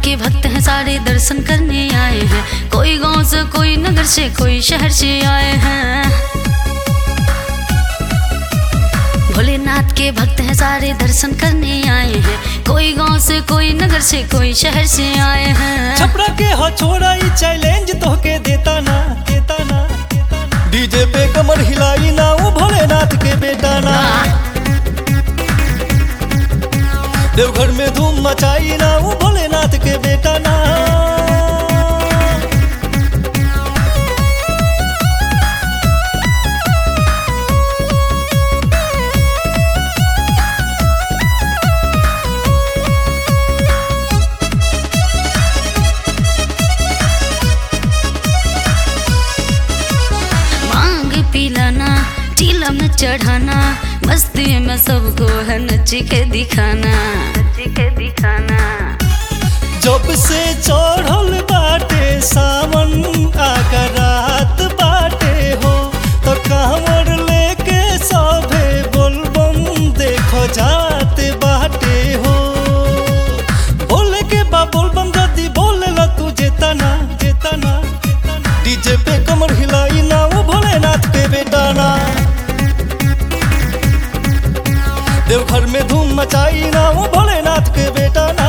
के भक्त हैं सारे दर्शन करने आए हैं। कोई गांव से, कोई नगर से, कोई शहर से आए हैं। भोलेनाथ के भक्त हैं सारे दर्शन करने आए हैं। कोई गांव से, कोई नगर से, कोई शहर से आए हैं। छपरा के हो छोड़ा ई चैलेंज तोहके देता ना, देता ना। डीजे पे कमर हिलाई ना वो भोलेनाथ के बेटा ना। देवघर में धूम मचाई ना वो भोलेनाथ के बेटा ना। पिलाना, टीला में चढ़ाना, मस्ती में सबको है नच के दिखाना, नच के दिखाना। जब से चढ़ल बाटे सावन आगा रात बाटे हो, तो कांवर लेके सभे बोलबम देखो जाते बाटे हो। बोले के बा बोलबम जदी बोले ला तू जेता ना, जेता ना। डीजे पे कमर हिलाई ना वो भोलेनाथ के बेटा ना। देवघर में धूम मचाई ना वो भोलेनाथ के बेटा ना।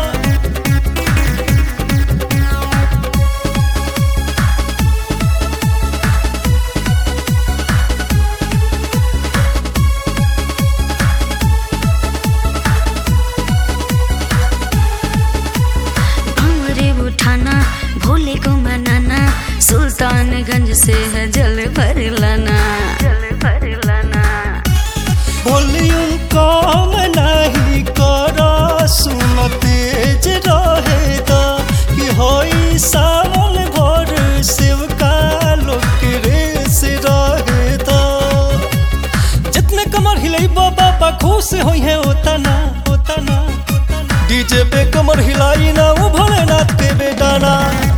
भंवरे उठाना, भोले को मनाना, सुल्तानगंज से है जल भर लाना, जल भर लाना। वॉल्यूम कम नहीं करा, सुन तेज रहेगा कि होई सावन भर शिव का लोग रेस रहेगा। जितने कमर हिलाई बाबा खुश होई है होता ना, होता ना। डीजे पे कमर हिलाई ना वो भोलेनाथ के बेटा ना।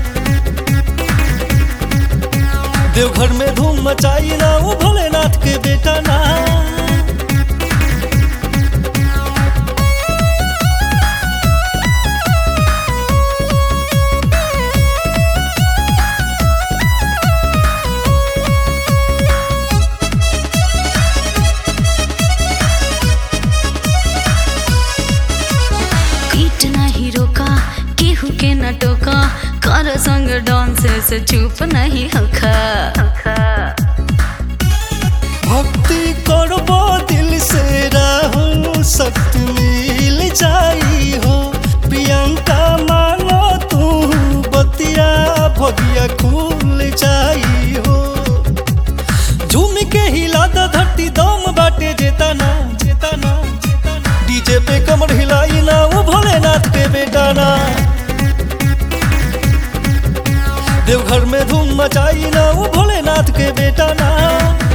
देवघर में धूम मचाई ना वो भोलेनाथ के बेटा ना। कीट नहीं रोका, केहू के न टोका, कर संग डांस से चुप नहीं हखा। भक्ति करबो दिल से राहुल शक्ति मिल जाई हो। प्रियंका मानो तू बतिया भगिया खुल जाई हो। झूम के हिला द धरती दम बाटे जेता ना, जेता ना। डीजे पे कमर हिलाई ना वो भोलेनाथ के बेटा ना। देवघर में धूम मचाई ना वो भोलेनाथ के बेटा ना।